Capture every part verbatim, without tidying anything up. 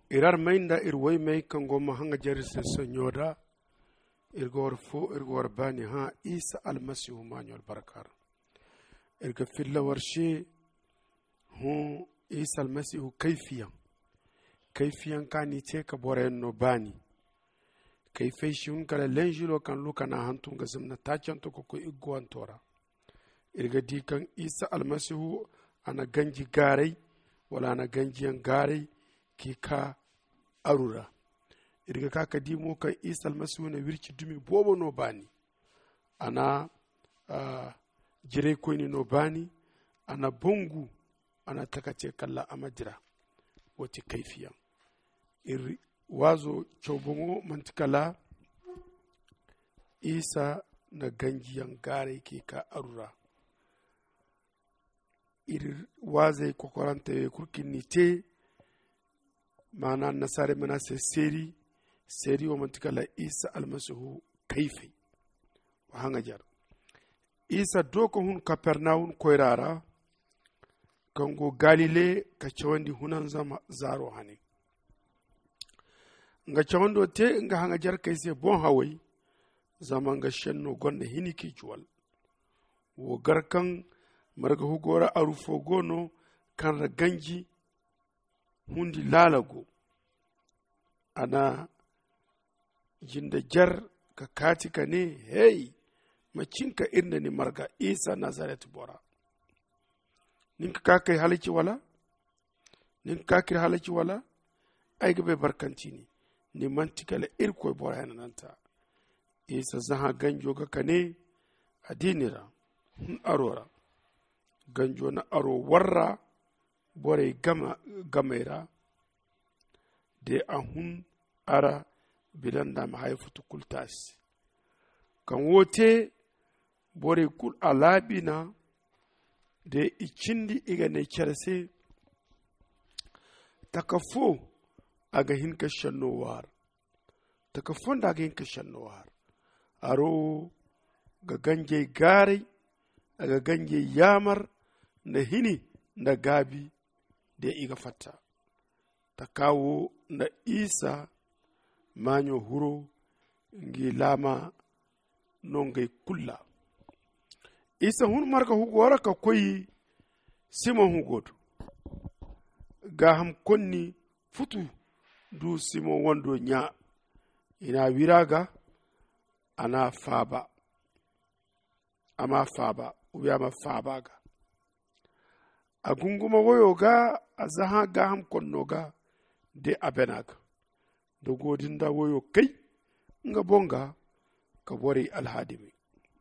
irar mainda irwai mai kan goma hanga jarisa sanyoda irgor fo irgor bani ha isa almasihu manyol barakar irga filla warshe hu isa almasihu kaifiyan kaifiyan kani ce ka bore no bani kaifai shi hun kala lenjilo kan luka na hantun ga zimna tacan to ko igwan tora irga dikan isa almasihu ana ganji garai wala ana ganjiyan garai ki ka arura irga kaka dimo kan isa almasihu na wirki dumi bobo no bani ana uh, jire koyni no bani ana bongu ana takace kalla amadira wati kaifiyan ir wazo chobongo mantikala isa na ganjiyan gare ke ka arura ir waze kokorante kurkini te mana nasare mana se seri seri wa mantikala isa almasihu kaifi wa hanga jar isa doko hun kapernaum koirara kango galile ka chawandi hunan zama zaro hani nga chawando te nga hanga jar kaise bon hawai zama nga shenno gonde hiniki juwal wo garkan marga hugora arufo gono kan raganji hundi lalago ana jinda jar ka katika ne hey macinka inda ni marga isa nazaret bora ninka kakai halici wala ninka kakir halici wala ai gabe barkanci ne ni mantikala irko bora yana nanta isa zaha ganjo ga kane adinira hun arora ganjo na aro warra bore gama gamera de ahun ara bidan da mahaifutu kultas kan wote bore kul alabina de ikindi iga ne kerse takafo aga hinka shannowar takafon da aga hinka shannowar aro ga ganje gare aga ganje yamar na hini na gabi da iga fata ta kawo na isa manyo huro ngi lama nongai kulla isa hun marka hugora ka koyi simon hugoto ga ham konni futu du simon wando nya ina wiraga ana faba ama faba ubi ama faba ga agunguma woyo ga azaha ga ham konno ga de abenaga da godin da woyo kai nga bonga ka bori alhadimi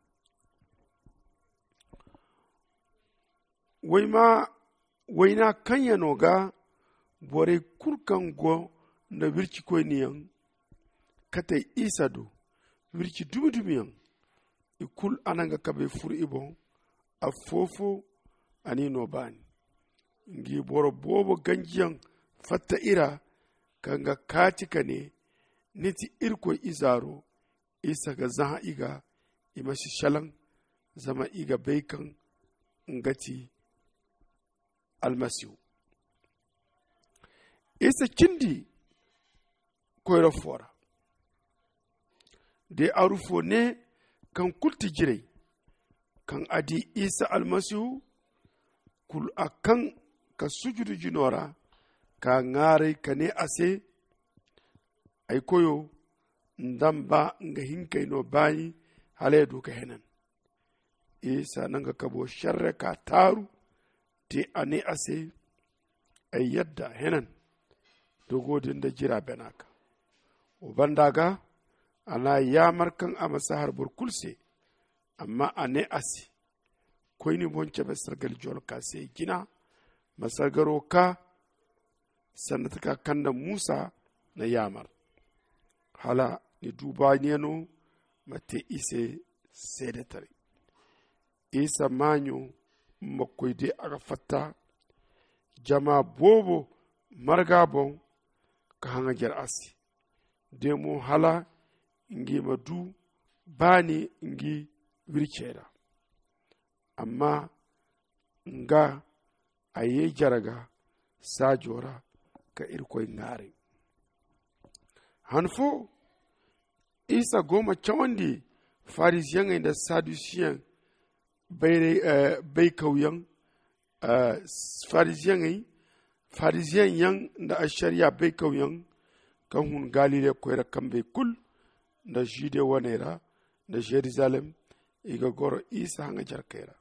waima waina kanya noga bore kurkan go na wirci ko niyan kate isado wirci dumudumiyan ikul ananga kabe fur ibon afofo ani no bani ngi boro bobo ganjiyan fatta ira kanga katika ne niti irko izaro isa ga zaha iga imashi shalan zama iga baikan ngati almasihu isa kindi koyra fora de arufo ne kan kulti jirai kan adi isa almasihu kul akan ka sujudu jinora ka ngare kane ase ay koyo ndamba nga hinkay no bayi hale du ka henan isa nanga kabo sharre ka taru te ane ase ay yadda henan dogodin da jira benaka o bandaga ana yamar kan a masahar burkulse amma ane ase koyni bonce be sargal jol ka se gina masagaro ka sanataka kanda musa na yamar hala ni duba neno mate ise sedetari isa manyo makoide aga fatta jama bobo marga bon ka hanga jar asi demo hala ngi madu bani ngi wirchera amma nga aye jaraga sajora ka irkoy ngare hanfo isa goma cawandi farisiyan da sadusiyan bai uh, bai kauyan uh, farisiyan farisiyan yan da ashariya bai kauyan kan hun galile koyra kan bai kul da jide wanera da jerusalem iga goro isa hanga jarkaira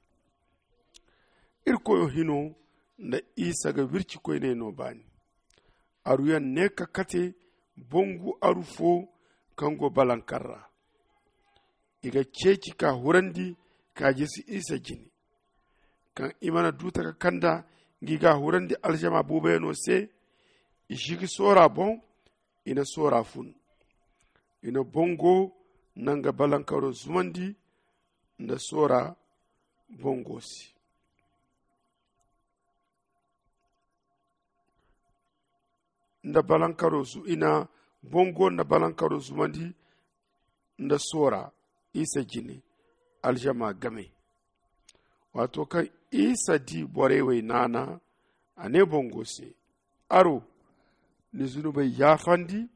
irko hino da isa ga wirci koyne no bani aruyan ne ka kate bongu arufo kango balankarra iga ceci ka hurandi ka jisi isa jini kan imana duta ka kanda giga hurandi aljama bube no se ishiki sora bon ina sora fun ina bongo nanga balankaro zumandi nda sora bongosi nda balankaro su ina bongo nda balankaro zumandi nda sora isa jini aljama game wato kan isa di borewe nana ane bongosi aro ni zunubai yafandi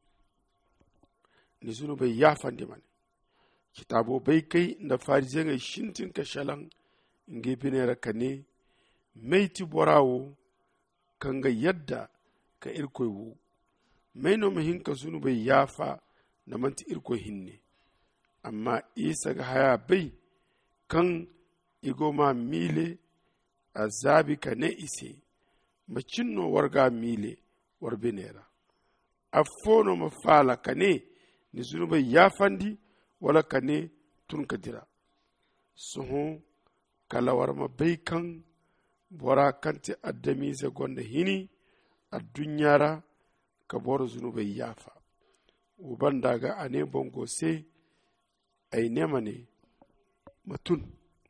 ni zunubai yafandi mane kitabo bai kai da farizan shintin ka shalan nge binera kane meiti borawo kanga yadda ka irkoi wu maino mahin ka zunubai yafa na manti irkoi hinne amma isa ga haya bai kan igoma mile azabi ka ne ise macinno warga mile warbinera afono mafala kane ni zunubai yafandi wala kane tun kadira suhu kalawar ma bai kan bora kanti addami za gonda hini a dunyara ka bora zunubai yafa uban daga ane bongo se ai nema ne matun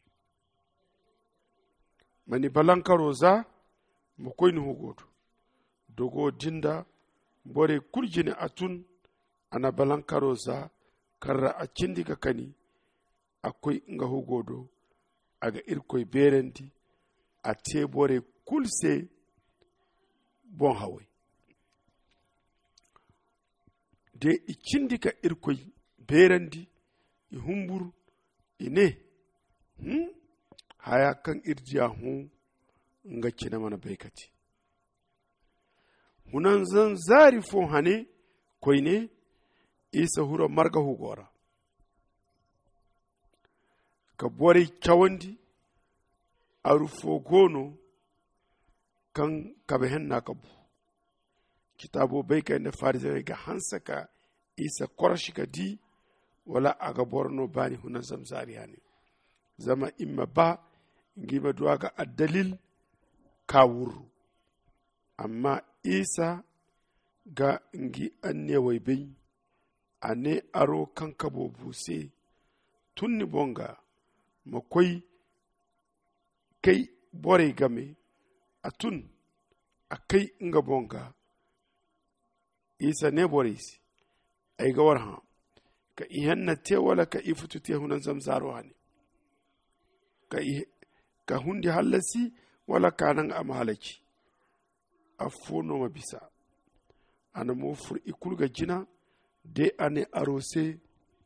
mani balankaro za makoy ni hugoto dogo dinda bore kurjini atun ana balankaro za karra a cindi ka kani akwai nga hugodo aga irkoy berendi a tebore kulse bon hawe de i cindi ka irkoy berendi i humbur ine hmm? haya kan irjiya hu nga kina mana baikati hunan zan zari fo hane koyne isa hura marga hugora ka bore chawandi arufo gono kan kabe henna kabu kitabo bai kai na farizai ga hansaka isa korashika di wala aga borno bani hunan zamzari yani zama imma ba ngima duwa ga addalil kawuru amma isa ga ngi anne wai bai ane aro kankabo buse tunni bonga makwai kai bore game atun akai nga bonga isa ne bore si ay ga warha ka ihanna te wala ka ifutu te hunan zamzaro hani ka ka hundi halasi wala kanan amhalaki afono mabisa ana mo fur ikulga jina de ane arose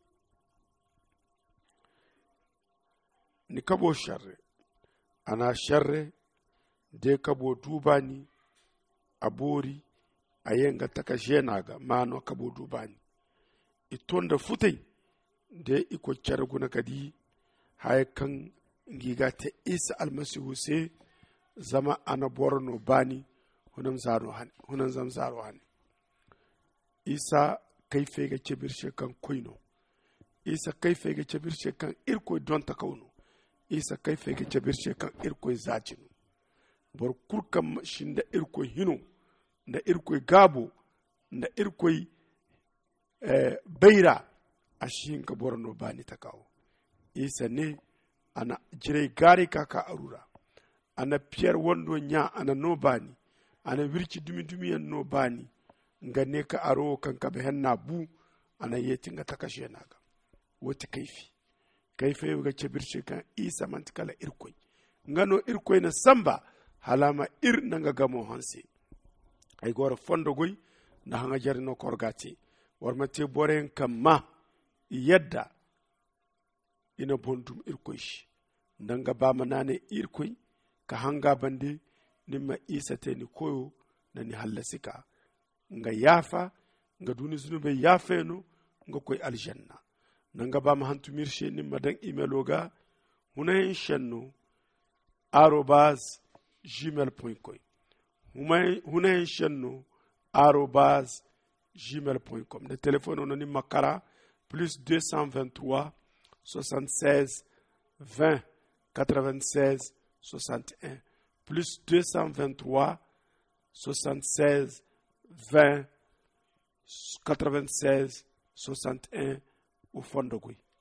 ni kabo sharre ana sharre de kabo dubani abori ayenga taka jenaga mano kabo dubani itonda futai de iko charguna kadi hay kan ngiga te isa almasihu se zama ana borno bani hunam zaro han hunan zam zaro han isa kaife ga cebirshe kan koino isa kaife ga cebirshe kan irko don ta kauno isa kaife ga cebirshe kan irko zajinu bor kurkam shinda irko hino da irko gabo da irko eh, beira ashin ka borno bani ta kawo isa ne ana jire gari kaka arura ana pierre wondo nya ana no bani ana wirci dumi dumi yan no bani ngane ka aro kan ka behanna bu ana yeti nga takashe naga wata kaifi kaifi ga cebirce kan isa mantikala irkoi ngano irkoi na samba halama ir nanga gamo hanse ay gora fondo goy na hanga jarino korgati warmate boren kamma yadda ina bondum irkoy ndanga ba manane irkoy ka hanga bande nimma isa te ni koyo na ni hallasika nga yafa nga duni zunube yafeno nga koy aljanna nanga ba ma hantu mirshe nimma dan email hunayen shanno arobase gmail point com hunayen shanno arobase gmail point com. Le téléphone on a makara plus deux cent vingt-trois soixante-seize vingt quatre-vingt-seize soixante et un plus deux cent vingt-trois soixante-seize vingt quatre-vingt-seize soixante et un au fond de Gouy.